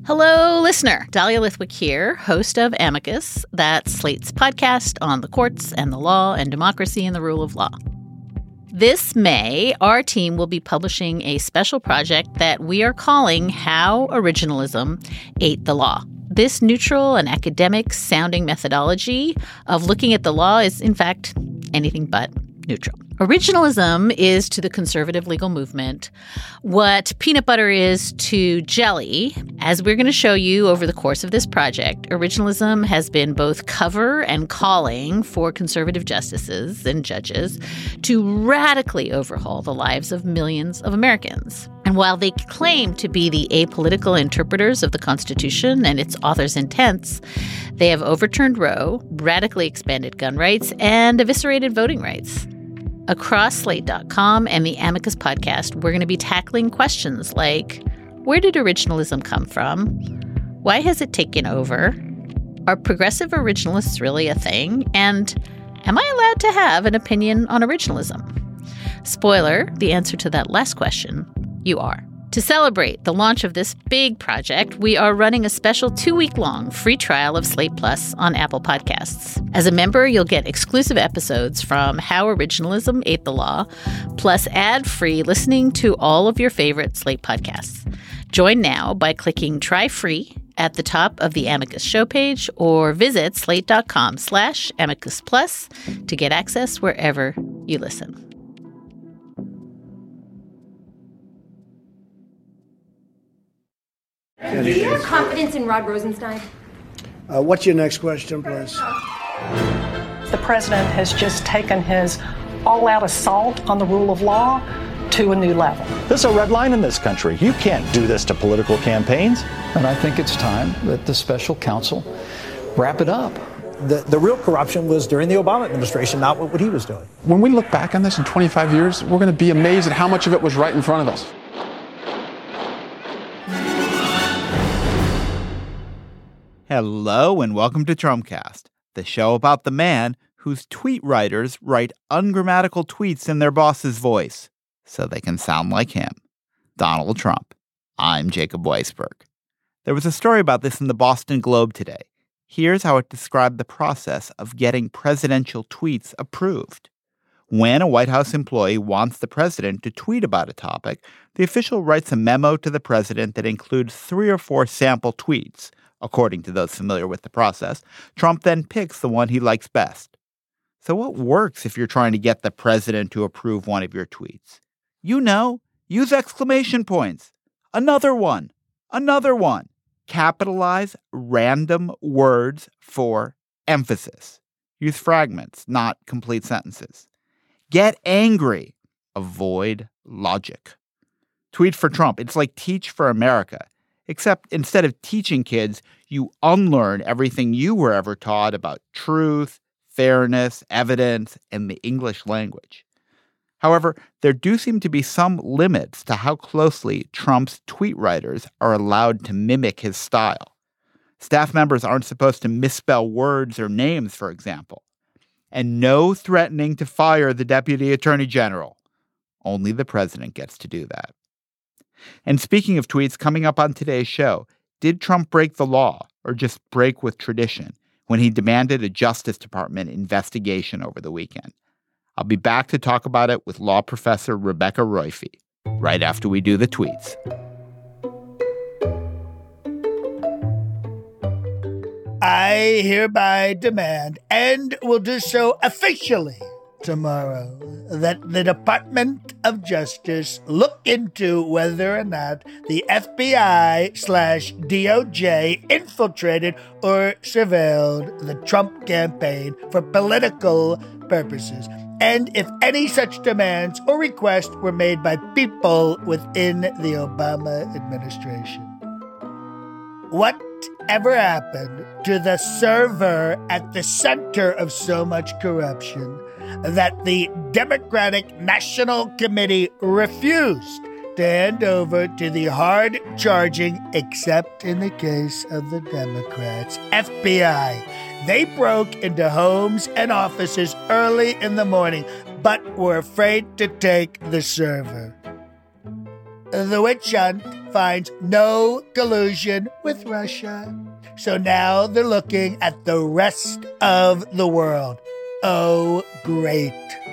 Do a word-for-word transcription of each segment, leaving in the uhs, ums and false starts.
Hello, listener. Dahlia Lithwick here, host of Amicus, that's Slate's podcast on the courts and the law and democracy and the rule of law. This May, our team will be publishing a special project that we are calling How Originalism Ate the Law. This neutral and academic-sounding methodology of looking at the law is, in fact, anything but neutral. Originalism is to the conservative legal movement what peanut butter is to jelly. As we're going to show you over the course of this project, originalism has been both cover and calling for conservative justices and judges to radically overhaul the lives of millions of Americans. And while they claim to be the apolitical interpreters of the Constitution and its author's intents, they have overturned Roe, radically expanded gun rights, and eviscerated voting rights. Across Slate dot com and the Amicus podcast, we're going to be tackling questions like, where did originalism come from? Why has it taken over? Are progressive originalists really a thing? And am I allowed to have an opinion on originalism? Spoiler, the answer to that last question, you are. To celebrate the launch of this big project, we are running a special two-week-long free trial of Slate Plus on Apple Podcasts. As a member, you'll get exclusive episodes from How Originalism Ate the Law, plus ad-free listening to all of your favorite Slate podcasts. Join now by clicking Try Free at the top of the Amicus show page or visit slate.com slash Amicus Plus to get access wherever you listen. Do you have confidence in Rod Rosenstein? Uh, what's your next question, please? The president has just taken his all-out assault on the rule of law to a new level. This is a red line in this country. You can't do this to political campaigns. And I think it's time that the special counsel wrap it up. The, the real corruption was during the Obama administration, not what, what he was doing. When we look back on this in twenty-five years, we're going to be amazed at how much of it was right in front of us. Hello and welcome to Trumpcast, the show about the man whose tweet writers write ungrammatical tweets in their boss's voice so they can sound like him, Donald Trump. I'm Jacob Weisberg. There was a story about this in the Boston Globe today. Here's how it described the process of getting presidential tweets approved. When a White House employee wants the president to tweet about a topic, the official writes a memo to the president that includes three or four sample tweets. According to those familiar with the process, Trump then picks the one he likes best. So what works if you're trying to get the president to approve one of your tweets? You know, use exclamation points. Another one. Another one. Capitalize random words for emphasis. Use fragments, not complete sentences. Get angry. Avoid logic. Tweet for Trump. It's like Teach for America. Except instead of teaching kids, you unlearn everything you were ever taught about truth, fairness, evidence, and the English language. However, there do seem to be some limits to how closely Trump's tweet writers are allowed to mimic his style. Staff members aren't supposed to misspell words or names, for example. And no threatening to fire the deputy attorney general. Only the president gets to do that. And speaking of tweets, coming up on today's show, did Trump break the law or just break with tradition when he demanded a Justice Department investigation over the weekend? I'll be back to talk about it with law professor Rebecca Roiphe right after we do the tweets. I hereby demand, and will do so officially tomorrow, that the Department of Justice look into whether or not the F B I slash D O J infiltrated or surveilled the Trump campaign for political purposes, and if any such demands or requests were made by people within the Obama administration. Whatever happened to the server at the center of so much corruption that the Democratic National Committee refused to hand over to the hard-charging, except in the case of the Democrats, F B I? They broke into homes and offices early in the morning, but were afraid to take the server. the witch hunt finds no collusion with Russia. So now they're looking at the rest of the world. Oh, great.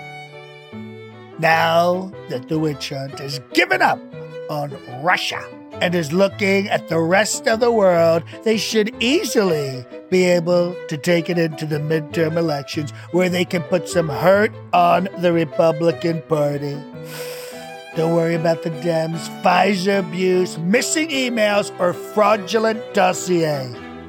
Now that the witch hunt has given up on Russia and is looking at the rest of the world, they should easily be able to take it into the midterm elections where they can put some hurt on the Republican Party. Don't worry about the Dems, Pfizer abuse, missing emails, or fraudulent dossier.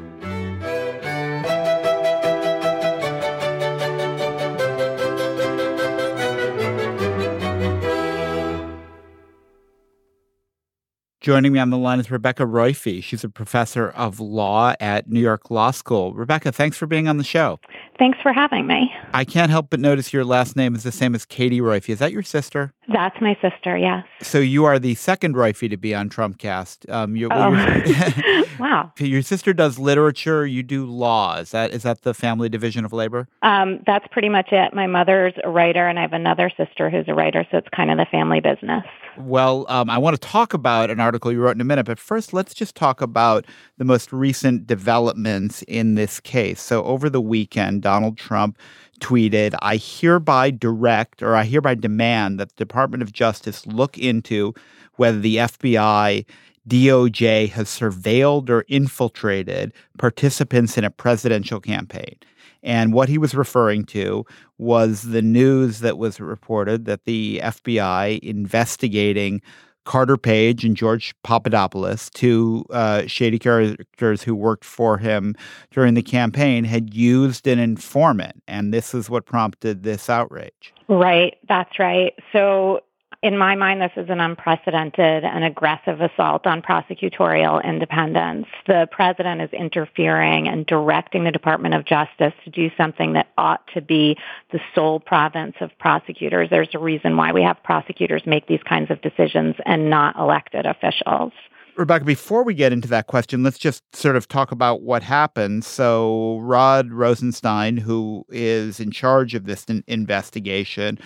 Joining me on the line is Rebecca Roiphe. She's a professor of law at New York Law School. Rebecca, thanks for being on the show. Thanks for having me. I can't help but notice your last name is the same as Katie Roiphe. Is that your sister? That's my sister, yes. So you are the second Roiphe to be on Trumpcast. Um, you, oh. your, wow. Your sister does literature. You do law. Is that is that the family division of labor? Um, that's pretty much it. My mother's a writer, and I have another sister who's a writer, so it's kind of the family business. Well, um, I want to talk about an article you wrote in a minute, but first let's just talk about the most recent developments in this case. So over the weekend, Donald Trump tweeted, "I hereby direct or I hereby demand that the Department of Justice look into whether the F B I, D O J has surveilled or infiltrated participants in a presidential campaign." And what he was referring to was the news that was reported that the F B I investigating Carter Page and George Papadopoulos, two uh, shady characters who worked for him during the campaign, had used an informant. And this is what prompted this outrage. Right. That's right. So in my mind, this is an unprecedented and aggressive assault on prosecutorial independence. The president is interfering and directing the Department of Justice to do something that ought to be the sole province of prosecutors. There's a reason why we have prosecutors make these kinds of decisions and not elected officials. Rebecca, before we get into that question, let's just sort of talk about what happened. So Rod Rosenstein, who is in charge of this in- investigation,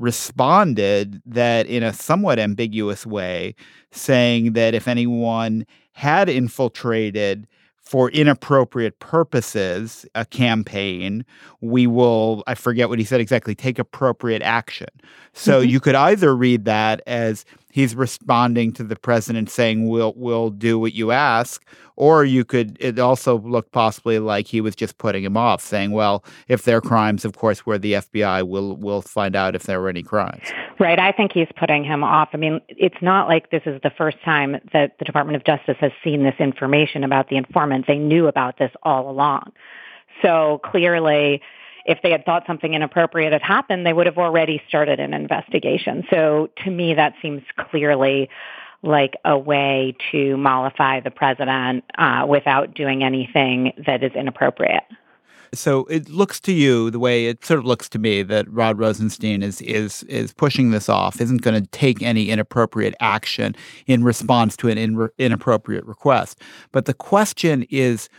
responded that in a somewhat ambiguous way, saying that if anyone had infiltrated for inappropriate purposes a campaign, we will, I forget what he said exactly, take appropriate action. So mm-hmm. you could either read that as he's responding to the president saying, we'll, we'll do what you ask, or you could, it also looked possibly like he was just putting him off, saying, well, if there are crimes, of course, we're the F B I, we'll, we'll find out if there were any crimes. Right. I think he's putting him off. I mean, it's not like this is the first time that the Department of Justice has seen this information about the informant. They knew about this all along. So clearly, if they had thought something inappropriate had happened, they would have already started an investigation. So to me, that seems clearly like a way to mollify the president uh, without doing anything that is inappropriate. So it looks to you, the way it sort of looks to me, that Rod Rosenstein is is is pushing this off, isn't going to take any inappropriate action in response to an in, inappropriate request. But the question is,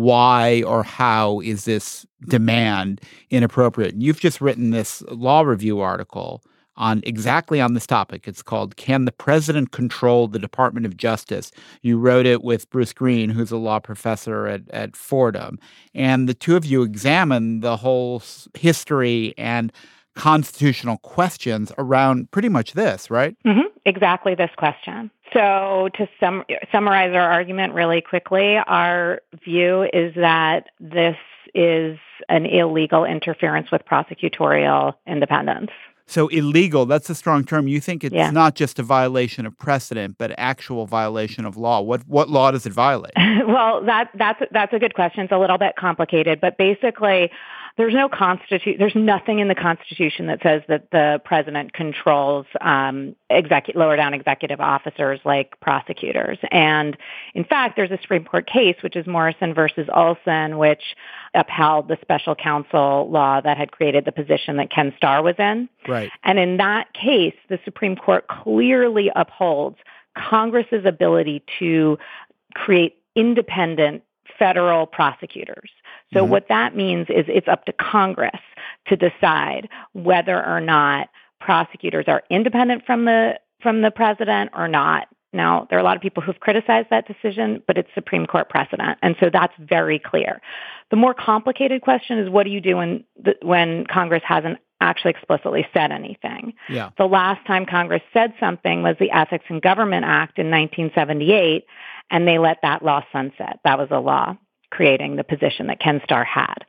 why or how is this demand inappropriate? And you've just written this law review article on exactly on this topic. It's called "Can the President Control the Department of Justice?" You wrote it with Bruce Green, who's a law professor at, at Fordham. And the two of you examine the whole history and constitutional questions around pretty much this, right? Mm-hmm. Exactly this question. So to sum, summarize our argument really quickly, our view is that this is an illegal interference with prosecutorial independence. So illegal, that's a strong term. You think it's yeah. not just a violation of precedent, but actual violation of law. What what law does it violate? Well, that that's that's a good question. It's a little bit complicated, but basically there's no constitu- there's nothing in the Constitution that says that the president controls um, execu- lower down executive officers like prosecutors. And in fact, there's a Supreme Court case, which is Morrison versus Olson, which upheld the special counsel law that had created the position that Ken Starr was in. Right. And in that case, the Supreme Court clearly upholds Congress's ability to create independent federal prosecutors. So mm-hmm. what that means is it's up to Congress to decide whether or not prosecutors are independent from the from the president or not. Now, there are a lot of people who've criticized that decision, but it's Supreme Court precedent. And so that's very clear. The more complicated question is, what do you do when, the, when Congress hasn't actually explicitly said anything? Yeah. The last time Congress said something was the Ethics in Government Act in nineteen seventy-eight, and they let that law sunset. That was a law creating the position that Ken Starr had.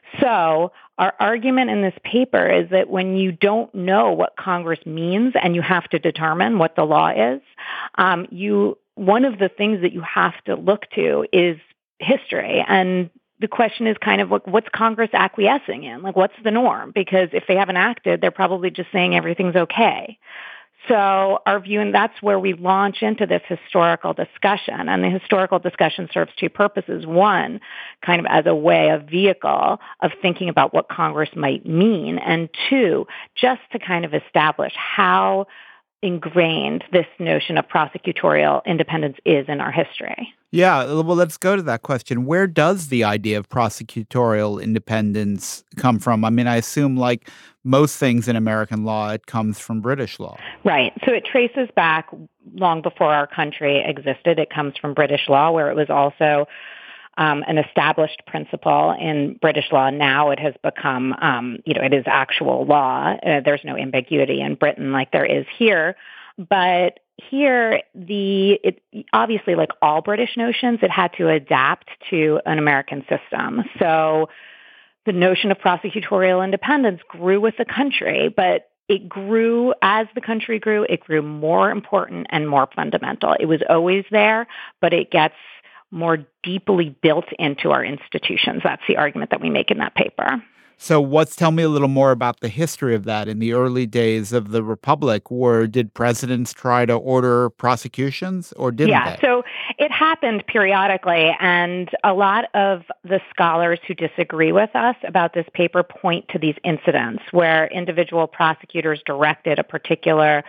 So our argument in this paper is that when you don't know what Congress means and you have to determine what the law is, um, you one of the things that you have to look to is history. And the question is kind of like, what's Congress acquiescing in? Like, what's the norm? Because if they haven't acted, they're probably just saying everything's okay. So our view, and that's where we launch into this historical discussion. And the historical discussion serves two purposes. One, kind of as a way, a vehicle of thinking about what Congress might mean. And two, just to kind of establish how ingrained this notion of prosecutorial independence is in our history. Yeah, well, let's go to that question. Where does the idea of prosecutorial independence come from? I mean, I assume, like most things in American law, it comes from British law. Right. So it traces back long before our country existed. It comes from British law, where it was also um, an established principle in British law. Now it has become, um, you know, it is actual law. Uh, there's no ambiguity in Britain like there is here. But here, the it, obviously, like all British notions, it had to adapt to an American system. So the notion of prosecutorial independence grew with the country, but it grew as the country grew. It grew more important and more fundamental. It was always there, but it gets more deeply built into our institutions. That's the argument that we make in that paper. So what's, tell me a little more about the history of that. In the early days of the Republic, where did presidents try to order prosecutions, or didn't yeah, they? Yeah, so it happened periodically, and a lot of the scholars who disagree with us about this paper point to these incidents where individual prosecutors directed a particular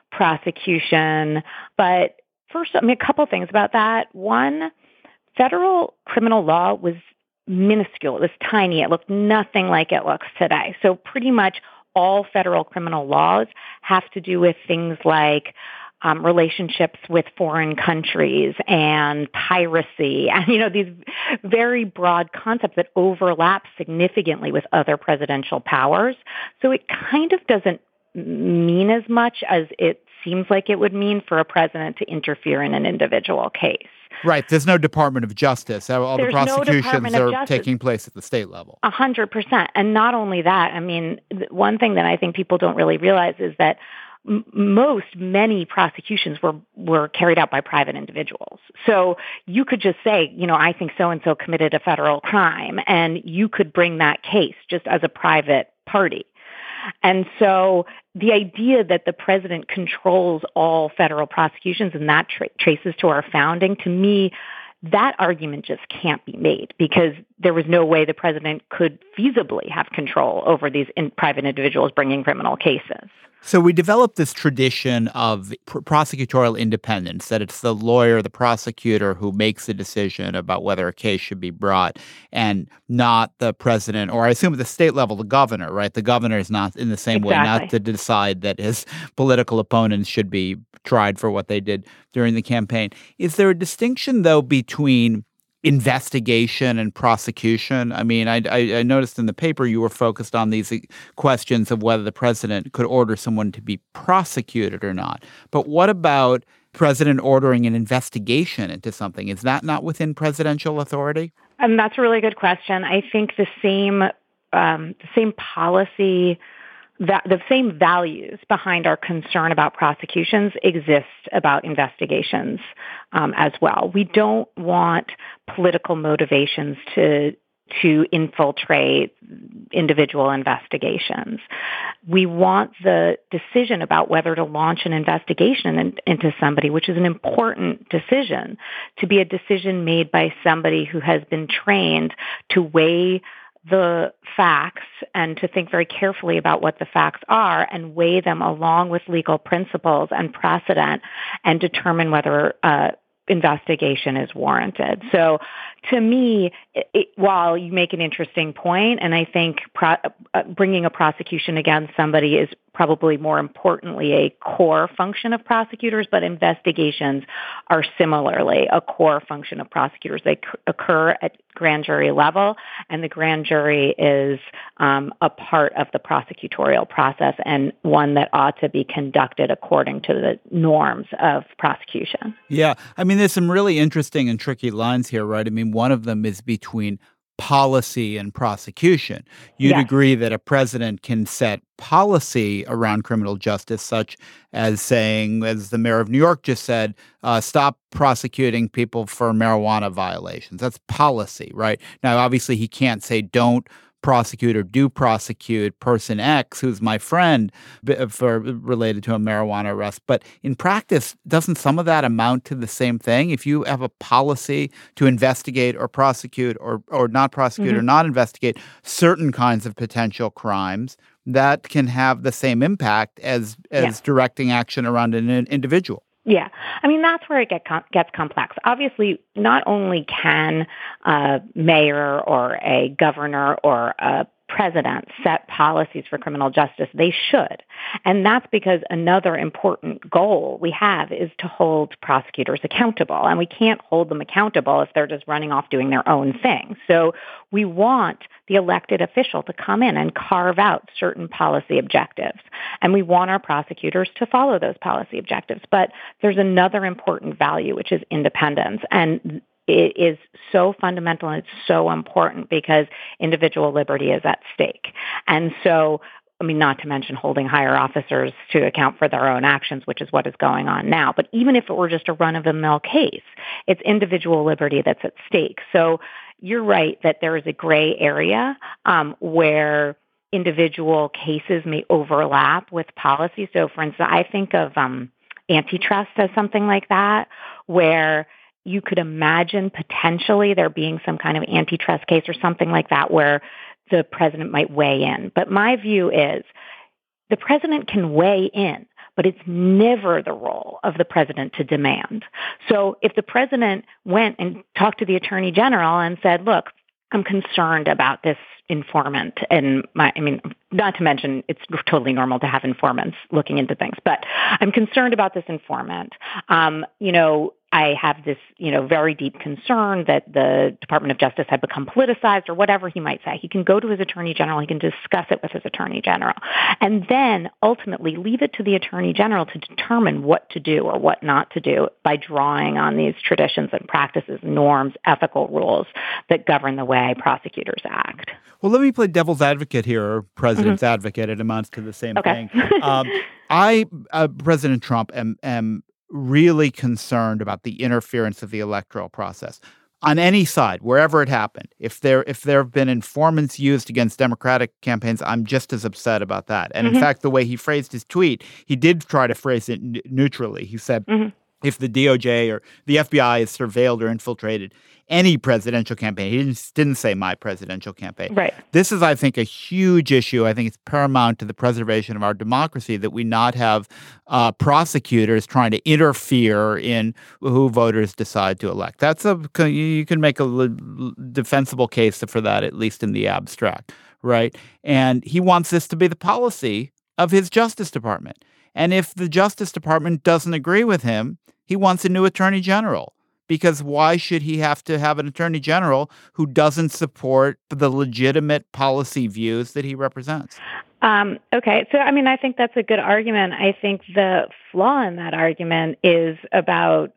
prosecution. But first, I mean, a couple things about that. One, federal criminal law was minuscule. It was tiny. It looked nothing like it looks today. So pretty much all federal criminal laws have to do with things like um, relationships with foreign countries and piracy, and, you know, these very broad concepts that overlap significantly with other presidential powers. So it kind of doesn't mean as much as it seems like it would mean for a president to interfere in an individual case. Right. There's no Department of Justice. All There's the prosecutions no are taking place at the state level. A hundred percent. And not only that, I mean, one thing that I think people don't really realize is that m- most, many prosecutions were, were carried out by private individuals. So you could just say, you know, I think so-and-so committed a federal crime, and you could bring that case just as a private party. And so the idea that the president controls all federal prosecutions and that tra- traces to our founding, to me, that argument just can't be made, because there was no way the president could feasibly have control over these in- private individuals bringing criminal cases. So we developed this tradition of pr- prosecutorial independence, that it's the lawyer, the prosecutor, who makes the decision about whether a case should be brought, and not the president, or I assume at the state level, the governor, right? The governor is not in the same exactly. way, not to decide that his political opponents should be tried for what they did during the campaign. Is there a distinction, though, between investigation and prosecution? I mean, I, I, I noticed in the paper you were focused on these questions of whether the president could order someone to be prosecuted or not. But what about president ordering an investigation into something? Is that not within presidential authority? And that's a really good question. I think the same um, the same policy, that the same values behind our concern about prosecutions exist about investigations um, as well. We don't want political motivations to to infiltrate individual investigations. We want the decision about whether to launch an investigation in, into somebody, which is an important decision, to be a decision made by somebody who has been trained to weigh the facts and to think very carefully about what the facts are and weigh them along with legal principles and precedent and determine whether uh, investigation is warranted. So to me, it, while you make an interesting point, and I think pro- uh, bringing a prosecution against somebody is probably more importantly a core function of prosecutors, but investigations are similarly a core function of prosecutors. They c- occur at grand jury level, and the grand jury is um, a part of the prosecutorial process and one that ought to be conducted according to the norms of prosecution. Yeah. I mean, there's some really interesting and tricky lines here, right? I mean, one of them is between policy and prosecution. You'd Yes. agree that a president can set policy around criminal justice, such as saying, as the mayor of New York just said, uh, stop prosecuting people for marijuana violations. That's policy, right? Now, obviously, he can't say don't prosecute or do prosecute person X, who's my friend, for related to a marijuana arrest. But in practice, doesn't some of that amount to the same thing? If you have a policy to investigate or prosecute or, or not prosecute Mm-hmm. or not investigate certain kinds of potential crimes, that can have the same impact as as Yeah. directing action around an individual. Yeah. I mean, that's where it get com- gets complex. Obviously, not only can a mayor or a governor or a president set policies for criminal justice, they should. And that's because another important goal we have is to hold prosecutors accountable. And we can't hold them accountable if they're just running off doing their own thing. So we want the elected official to come in and carve out certain policy objectives. And we want our prosecutors to follow those policy objectives. But there's another important value, which is independence. And it is so fundamental and it's so important because individual liberty is at stake. And so, I mean, not to mention holding higher officers to account for their own actions, which is what is going on now. But even if it were just a run-of-the-mill case, it's individual liberty that's at stake. So you're right that there is a gray area um, where individual cases may overlap with policy. So, for instance, I think of um, antitrust as something like that, where you could imagine potentially there being some kind of antitrust case or something like that where the president might weigh in. But my view is the president can weigh in, but it's never the role of the president to demand. So if the president went and talked to the attorney general and said, look, I'm concerned about this informant, and my, I mean, not to mention it's totally normal to have informants looking into things, but I'm concerned about this informant. Um, you know, I have this, you know, very deep concern that the Department of Justice had become politicized or whatever he might say. He can go to his attorney general. He can discuss it with his attorney general and then ultimately leave it to the attorney general to determine what to do or what not to do by drawing on these traditions and practices, norms, ethical rules that govern the way prosecutors act. Well, let me play devil's advocate here, or president's mm-hmm. advocate. It amounts to the same okay. thing. Um, I, uh, President Trump, am, am really concerned about the interference of the electoral process on any side, wherever it happened. If there if there have been informants used against Democratic campaigns, I'm just as upset about that. And mm-hmm. in fact, the way he phrased his tweet, he did try to phrase it n- neutrally. He said, mm-hmm. if the D O J or the F B I is surveilled or infiltrated any presidential campaign. He didn't, didn't say my presidential campaign. Right. This is, I think, a huge issue. I think it's paramount to the preservation of our democracy that we not have uh, prosecutors trying to interfere in who voters decide to elect. That's a you can make a defensible case for that, at least in the abstract, right? And he wants this to be the policy of his Justice Department. And if the Justice Department doesn't agree with him, he wants a new attorney general. Because why should he have to have an attorney general who doesn't support the legitimate policy views that he represents? Um, okay. So, I mean, I think that's a good argument. I think the flaw in that argument is about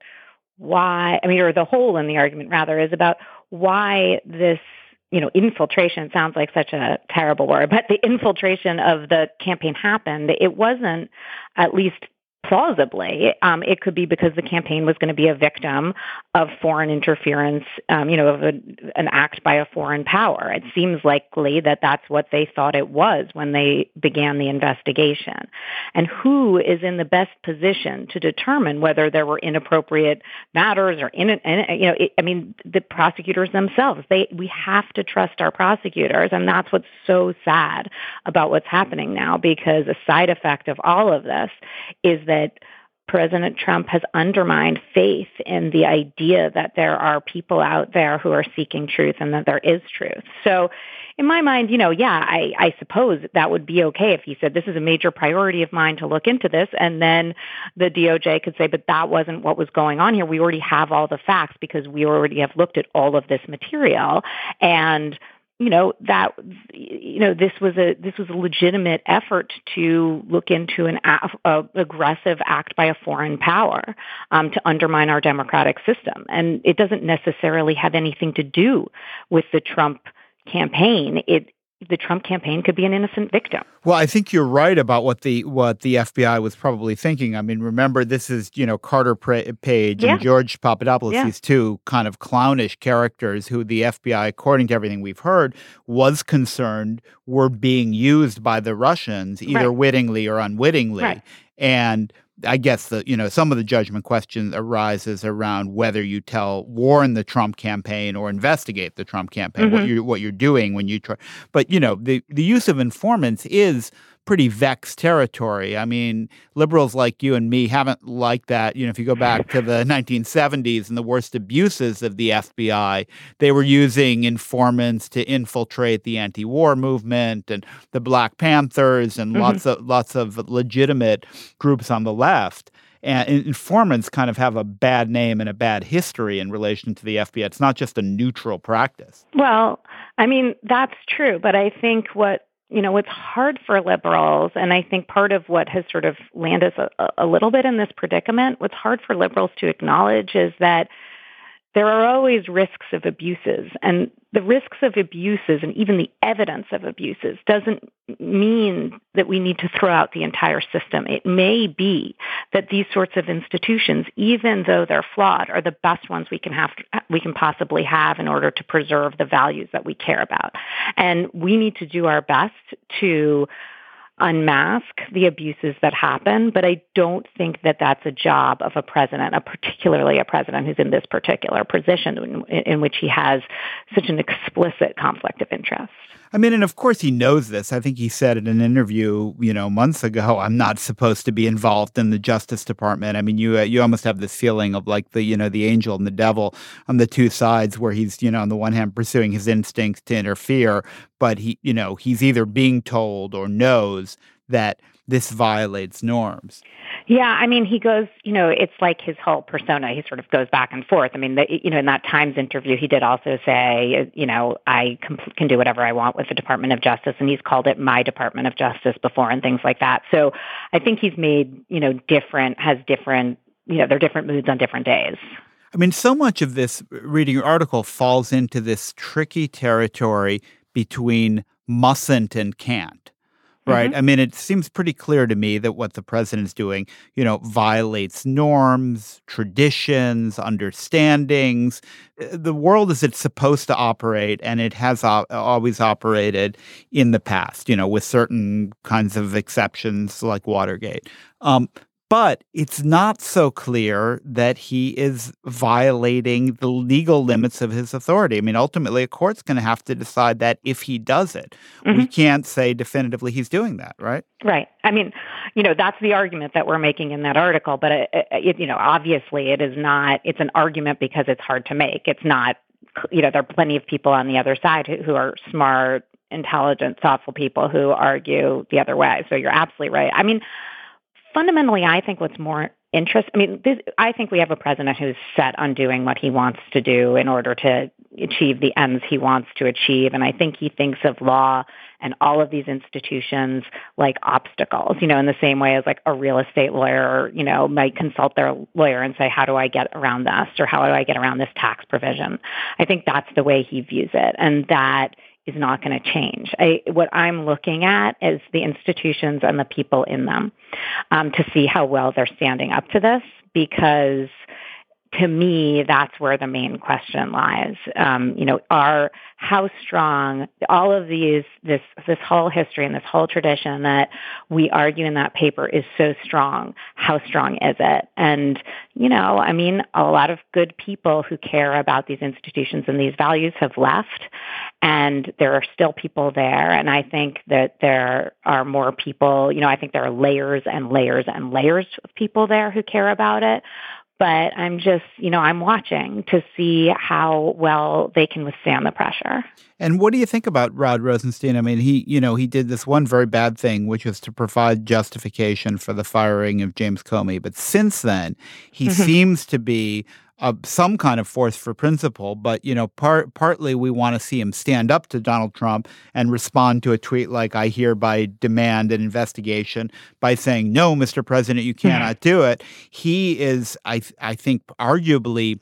why, I mean, or the hole in the argument, rather, is about why this, you know, infiltration sounds like such a terrible word, but the infiltration of the campaign happened. It wasn't, at least plausibly, um, it could be because the campaign was going to be a victim of foreign interference, um, you know, of a, an act by a foreign power. It seems likely that that's what they thought it was when they began the investigation. And who is in the best position to determine whether there were inappropriate matters or, in, in you know, it, I mean, the prosecutors themselves, they we have to trust our prosecutors. And that's what's so sad about what's happening now, because a side effect of all of this is that that President Trump has undermined faith in the idea that there are people out there who are seeking truth and that there is truth. So in my mind, you know, yeah, I, I suppose that would be okay if he said, this is a major priority of mine to look into this. And then the D O J could say, but that wasn't what was going on here. We already have all the facts because we already have looked at all of this material. And you know, that, you know, this was a, this was a legitimate effort to look into an a, a aggressive act by a foreign power um, to undermine our democratic system. And it doesn't necessarily have anything to do with the Trump campaign. It, the Trump campaign could be an innocent victim. Well, I think you're right about what the what the F B I was probably thinking. I mean, remember, this is, you know, Carter Page yeah. and George Papadopoulos, yeah. these two kind of clownish characters who the F B I, according to everything we've heard, was concerned were being used by the Russians, either right. wittingly or unwittingly. Right. And I guess the you know some of the judgment question arises around whether you tell warn the Trump campaign or investigate the Trump campaign. Mm-hmm. What you what you're doing when you try, but you know the the use of informants is pretty vexed territory. I mean, liberals like you and me haven't liked that. You know, if you go back to the nineteen seventies and the worst abuses of the F B I, they were using informants to infiltrate the anti-war movement and the Black Panthers and mm-hmm. lots of lots of legitimate groups on the left. And informants kind of have a bad name and a bad history in relation to the F B I. It's not just a neutral practice. Well, I mean, that's true. But I think what You know, it's hard for liberals, and I think part of what has sort of landed us a, a little bit in this predicament, what's hard for liberals to acknowledge is that there are always risks of abuses, and the risks of abuses and even the evidence of abuses doesn't mean that we need to throw out the entire system. It may be that these sorts of institutions, even though they're flawed, are the best ones we can have, we can possibly have in order to preserve the values that we care about. And we need to do our best to unmask the abuses that happen, but I don't think that that's a job of a president, a particularly a president who's in this particular position in, in which he has such an explicit conflict of interest. I mean, and of course he knows this. I think he said in an interview, you know, months ago, I'm not supposed to be involved in the Justice Department. I mean, you uh, you almost have this feeling of like the, you know, the angel and the devil on the two sides where he's, you know, on the one hand pursuing his instincts to interfere, but he, you know, he's either being told or knows that this violates norms. Yeah, I mean, he goes, you know, it's like his whole persona. He sort of goes back and forth. I mean, the, you know, in that Times interview, he did also say, you know, I can, can do whatever I want with the Department of Justice, and he's called it my Department of Justice before and things like that. So I think he's made, you know, different, has different, you know, there are different moods on different days. I mean, so much of this, reading your article, falls into this tricky territory between mustn't and can't. Right. Mm-hmm. I mean, it seems pretty clear to me that what the president's doing, you know, violates norms, traditions, understandings, the world as it's supposed to operate. And it has o- always operated in the past, you know, with certain kinds of exceptions like Watergate. Um, But it's not so clear that he is violating the legal limits of his authority. I mean, ultimately, a court's going to have to decide that if he does it. Mm-hmm. We can't say definitively he's doing that, right? Right. I mean, you know, that's the argument that we're making in that article. But, it, it, you know, obviously it is not, it's an argument because it's hard to make. It's not, you know, there are plenty of people on the other side who, who are smart, intelligent, thoughtful people who argue the other way. So you're absolutely right. I mean, fundamentally, I think what's more interest. I mean, this, I think we have a president who's set on doing what he wants to do in order to achieve the ends he wants to achieve. And I think he thinks of law and all of these institutions like obstacles, you know, in the same way as like a real estate lawyer, you know, might consult their lawyer and say, how do I get around this? Or how do I get around this tax provision? I think that's the way he views it. And that is not going to change. I, what I'm looking at is the institutions and the people in them um, to see how well they're standing up to this, because to me, that's where the main question lies. Um, you know, are how strong all of these, this this whole history and this whole tradition that we argue in that paper is so strong. How strong is it? And, you know, I mean, a lot of good people who care about these institutions and these values have left, and there are still people there. And I think that there are more people, you know, I think there are layers and layers and layers of people there who care about it. But I'm just, you know, I'm watching to see how well they can withstand the pressure. And what do you think about Rod Rosenstein? I mean, he, you know, he did this one very bad thing, which was to provide justification for the firing of James Comey. But since then, he mm-hmm. seems to be Uh, some kind of force for principle, but, you know, part, partly we want to see him stand up to Donald Trump and respond to a tweet like, I hereby demand an investigation, by saying, no, Mister President, you cannot do it. He is, I, th- I think, arguably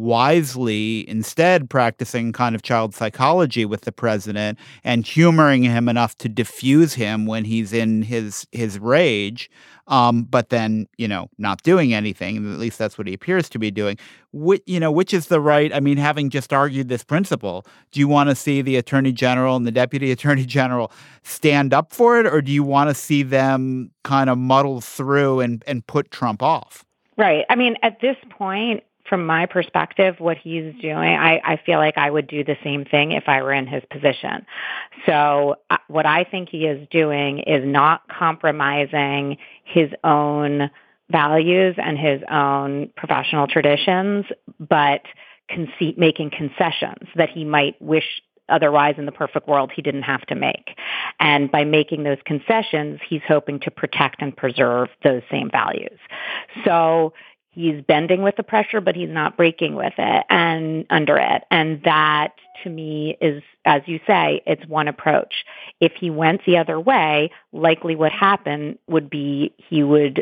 wisely instead practicing kind of child psychology with the president and humoring him enough to diffuse him when he's in his his rage, um, but then, you know, not doing anything. At least that's what he appears to be doing. Which, you know, which is the right, I mean, having just argued this principle, do you want to see the attorney general and the deputy attorney general stand up for it, or do you want to see them kind of muddle through and, and put Trump off? Right. I mean, at this point, from my perspective, what he's doing, I, I feel like I would do the same thing if I were in his position. So uh, what I think he is doing is not compromising his own values and his own professional traditions, but conce- making concessions that he might wish otherwise in the perfect world he didn't have to make. And by making those concessions, he's hoping to protect and preserve those same values. So he's bending with the pressure, but he's not breaking with it and under it. And that, to me, is, as you say, it's one approach. If he went the other way, likely what happened would be he would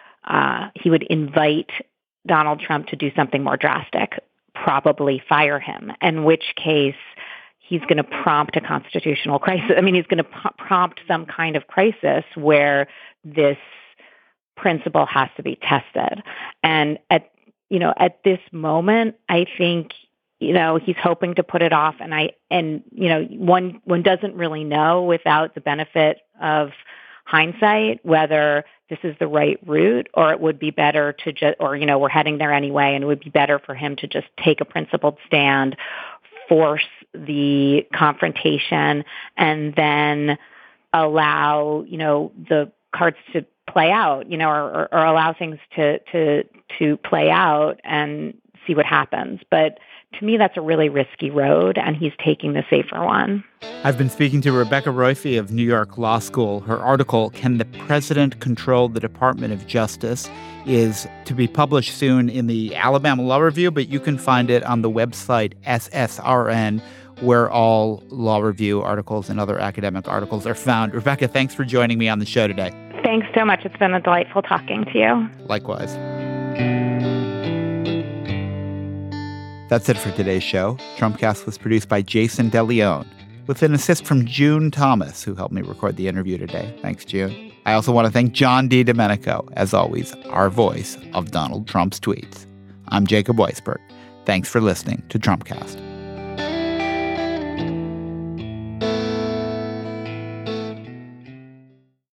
uh, he would invite Donald Trump to do something more drastic, probably fire him, in which case he's going to prompt a constitutional crisis. I mean, he's going to p- prompt some kind of crisis where this principle has to be tested. And at, you know, at this moment, I think, you know, he's hoping to put it off. And I, and, you know, one, one doesn't really know without the benefit of hindsight whether this is the right route, or it would be better to just, or, you know, we're heading there anyway, and it would be better for him to just take a principled stand, force the confrontation, and then allow, you know, the cards to play out, you know, or, or allow things to, to, to play out and see what happens. But to me, that's a really risky road, and he's taking the safer one. I've been speaking to Rebecca Roiphe of New York Law School. Her article, Can the President Control the Department of Justice?, is to be published soon in the Alabama Law Review, but you can find it on the website S S R N, where all law review articles and other academic articles are found. Rebecca, thanks for joining me on the show today. Thanks so much. It's been a delightful talking to you. Likewise. That's it for today's show. Trumpcast was produced by Jason DeLeon, with an assist from June Thomas, who helped me record the interview today. Thanks, June. I also want to thank John DiDomenico, as always, our voice of Donald Trump's tweets. I'm Jacob Weisberg. Thanks for listening to Trumpcast.